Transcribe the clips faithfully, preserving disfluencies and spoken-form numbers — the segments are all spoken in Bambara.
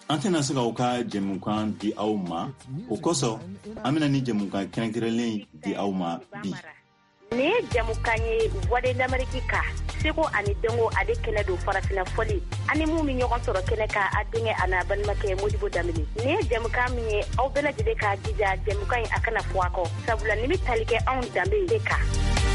Antena se ka o ka jɛmukan di aw ma o kosɔn an bɛna ni jɛmukan kɛrɛnkɛrɛnlen di aw ma bi. Ni ye jɛmukan ye Voix de l'Amérique ka seko ani dɔnko ale kɛnɛ don farafina fɔli ani mun min ɲɔgɔn sɔrɔ kɛnɛ ka a denkɛ a n'a balimakɛ Modibo Dambele. Ni ye jɛmukan min ye aw bɛɛ lajɛlen k'a jija jɛmukan in a kana fɔ a kɔ sabula ni bɛ tali kɛ anw danbe de kan.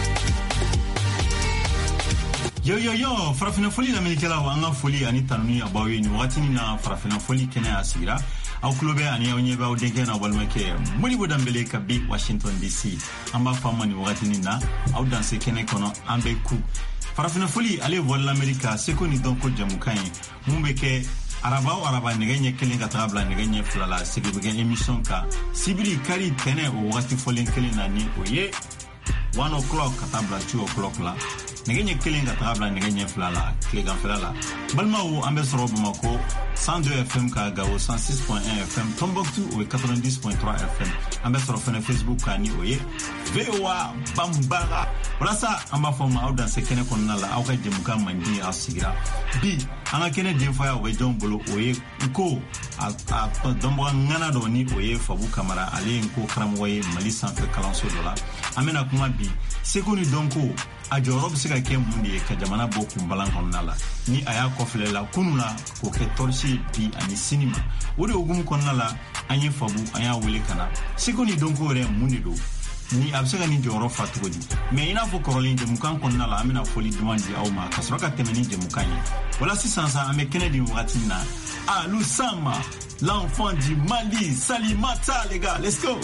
Yo yo yo farafina foli lamɛnnikɛlaw an ka foli ani tanuni a b'aw ye nin wagati na farafina foli kɛnɛ a sigira aw tulo bɛ ani aw ɲɛ bɛ aw denkɛ n'aw balimakɛ Modibo Dambele ka bi Washington D C an b'a fɔ a ma nin wagati na aw danse kɛnɛ kɔnɔ an bɛ ku farafina foli ale Voix de l'Amérique seko ni dɔnko jamukan ye mun bɛ kɛ araba o araba nɛgɛ ɲɛ kelen ka taga bila nɛgɛ ɲɛ fila la sigi bɛ kɛ émission kan sibiri kari tɛnɛ o wagati fɔlen kelen na ni o ye one o'clock ka taa bila two o'clock la nɛgɛ ɲɛ kelen ka taga bila nɛgɛ ɲɛ fila la tileganfɛla la balimaw an bɛ sɔrɔ Bamako one oh deux F M ka Gao one oh six point one F M Tombouctou o ye ninety point three F M an bɛ sɔrɔ fɛnɛ Facebook kan ni o ye V O A Bambara walasa an b'a fɔ ma aw danse kɛnɛ kɔnɔna la aw ka jɛmukan mandi aw sigira bi an ka kɛnɛ denfaya o bɛ jɔn bolo o ye Nko a dɔnbaga ŋana dɔ ni o ye Fabu Kamara ale ye Nko karamɔgɔ ye Mali sanfɛ kalanso dɔ la an bɛna kuma bi seko ni dɔnko a jɔyɔrɔ bɛ se ka kɛ mun de ye ka jamana bɔ kunbalan kɔnɔna la ni a y'a kɔfilɛ la kunun na k'o kɛ tɔrisi bi ani sini ma o de hukumu kɔnɔna la an ye Fabu an y'a wele ka na seko ni dɔnko yɛrɛ mun de don ni a bɛ se ka nin jɔyɔrɔ fa cogo di mais i n'a fɔ kɔrɔlen jɛmukan kɔnɔna la an bɛna foli duman di aw ma ka sɔrɔ ka tɛmɛ ni jɛmukan ye wala sisan sa an bɛ kɛnɛ di wagati min na Alou Sama l'enfant du Mali Salimata les gars let's go.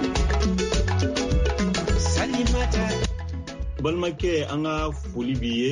Balmake an ka foli b'i ye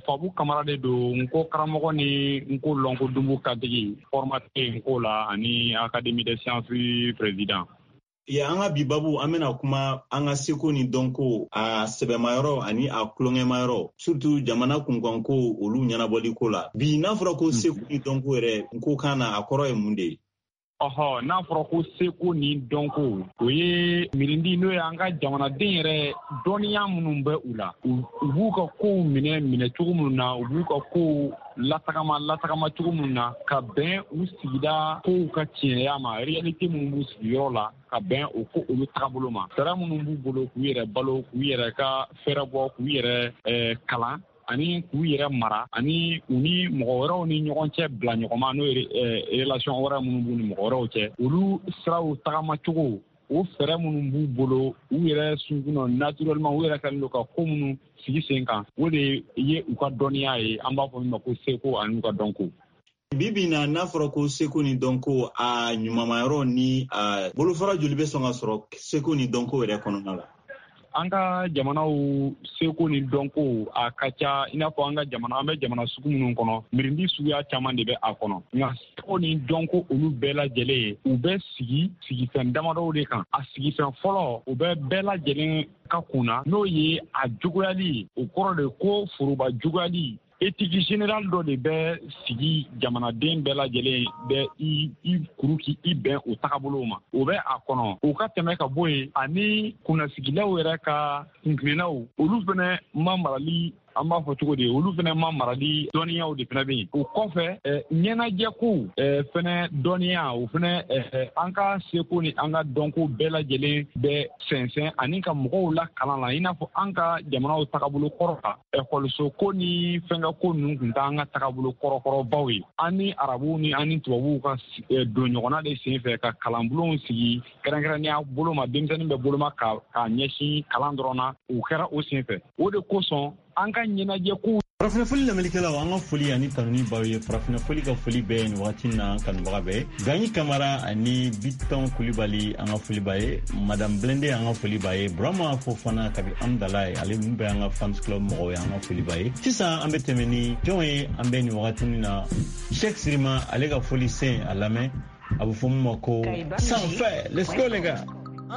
Fabu Kamara de do nko karamɔgɔ ni nko lonko dumbu kadigi formateur nko la ani Académie des sciences président. Ya an ka bi babu an bɛna kuma an ka seko ni dɔnko a sɛbɛmayɔrɔ ani a kulonkɛmayɔrɔ surtout jamana kunkanko olu ɲɛnabɔli ko la. Bi n'a fɔra ko seko ni dɔnko yɛrɛ nko kan na a kɔrɔ ye mun de ye? Ɔhɔ, n'a fɔra ko seko ni dɔnko o ye mirindi n'o ye an ka jamanaden yɛrɛ dɔnniya minnu bɛ u la u b'u ka kow minɛ minɛ cogo minnu na u b'u ka kow latagama latagama cogo minnu na ka bɛn u sigida kow ka tiɲɛya ma réalité minnu b'u sigiyɔrɔ la ka bɛn o ko olu tagabolo ma sara minnu b'u bolo k'u yɛrɛ balo k'u yɛrɛ ka fɛrɛ bɔ k'u yɛrɛ kalan ani k'u yɛrɛ mara ani u ni mɔgɔ wɛrɛw ni ɲɔgɔn cɛ bila ɲɔgɔnma n'o ye relation wɛrɛ minnu b'u ni mɔgɔ wɛrɛw cɛ olu siraw tagama cogo o fɛrɛ minnu b'u bolo u yɛrɛ sunkunɔ naturellement u yɛrɛ kɛlen don ka ko minnu sigi sen kan o de ye u ka dɔnniya ye an b'a fɔ min ma ko seko ani u ka dɔnko. Bibi na n'a fɔra ko seko ni dɔnko a ɲumanmayɔrɔ ni a bolofara joli bɛ sɔn ka sɔrɔ seko ni dɔnko yɛrɛ kɔnɔna la? An ka jamanaw seko ni dɔnko a ka ca i n'a fɔ an ka jamana an bɛ jamana sugu minnu kɔnɔ mirindi suguya caman de bɛ a kɔnɔ nka seko ni dɔnko olu bɛɛ lajɛlen ye u bɛ sigi sigifɛn damadɔw de kan a sigifɛn fɔlɔ u bɛ bɛɛ lajɛlen ka kunna n'o ye a juguyali o kɔrɔ de ko foroba juguyali éthique générale dɔ de bɛ sigi jamanaden bɛɛ lajɛlen bɛ i i kuru k'i i bɛn o tagabolow ma o bɛ a kɔnɔ o ka tɛmɛ ka bɔ yen ani kunnasigilaw yɛrɛ ka kuntilennaw olu fɛnɛ ma marali an b'a fɔ cogo di olu fɛnɛ ma marali dɔnniyaw de fɛnɛ bɛ yen o kɔfɛ ɲɛnajɛko fɛnɛ dɔnniya o fɛnɛ an ka seko ni an ka dɔnko bɛɛ lajɛlen bɛ sɛnsɛn ani ka mɔgɔw la kalan la i n'a fɔ an ka jamanaw tagabolo kɔrɔ kan ekɔliso ko ni fɛnkɛ ko ninnu tun t'an ka tagabolo kɔrɔkɔrɔbaw ye an ni arabuw ni an ni tubabuw ka don ɲɔgɔnna de sen fɛ ka kalanbulonw sigi kɛrɛnkɛrɛnnenya bolo ma denmisɛnnin bɛ boloma ka ka ɲɛsin kalan dɔrɔn na o kɛra o sen fɛ o de kosɔn an ka ɲɛnajɛ ko farafina foli lamɛnnikɛlaw an ka foli ani tanuni baw ye farafina foli ka foli bɛɛ ni wagati na kanubaga bɛɛ Gagny Camara ani Biton Kulibali an ka foli b'a ye Madame Blende an ka foli b'a ye Burama Fofana kabi Amdalaye ale min bɛ an ka fans club mɔgɔw ye an ka foli b'a ye sisan an bɛ tɛmɛ ni jɔn ye an bɛ ni wagati na Cheikh Sirima ale ka foli sen a lamɛn a bɛ fɔ min ma ko sanfɛ let's go les gars.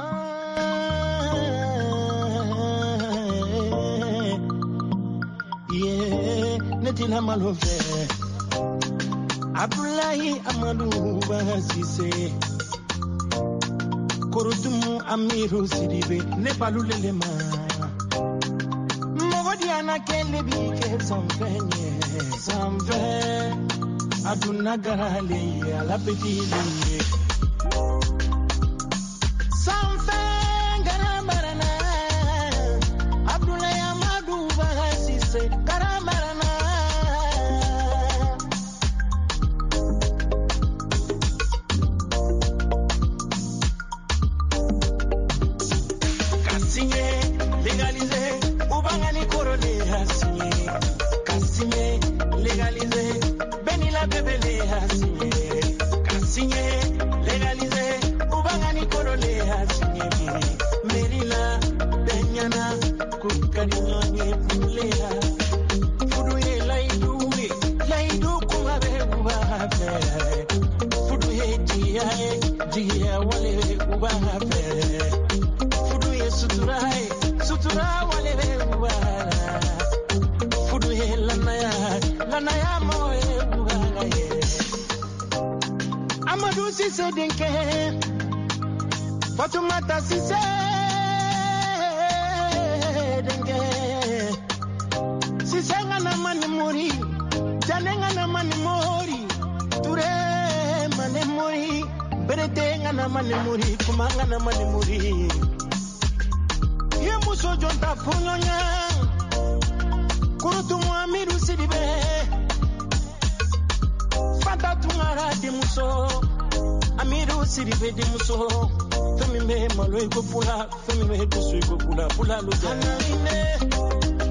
Yeah, netina malove Abdullahi Amadou Basise Korotumu Amiru Sidibe Nepalulelema Mogodiana Kelebi ke sanfenye sanfe Aduna garale ala petile sanfe garamarana Abdullahi Amadou Basise garamarana Kasinye legalize ubangani korole hasinye Kasinye legalize benila bebele hasinye Kasinye legalize ubangani korole hasinye Merila benyana kukadinyonye pulea Fuduye laiduwe laidu kumabe ubahafe Fuduye jiyae jiya wale ubahafe Fuduye suturai sutura wale ubara Fuduye lanaya lanaya moe ubara Amadou Cissé Denke Fatoumata Cissé Denke Cissé ngana mani mori Jane ngana mani mori Touré mani mori Berete ngana mani mori Kuma ngana mani mori Ye muso jonta punyonya Kurutumu Amiru Sidibe Fata tungara di muso Amiru Sidibe di muso Femi me malo iko pula Femi me kusu iko pula Pula lo jana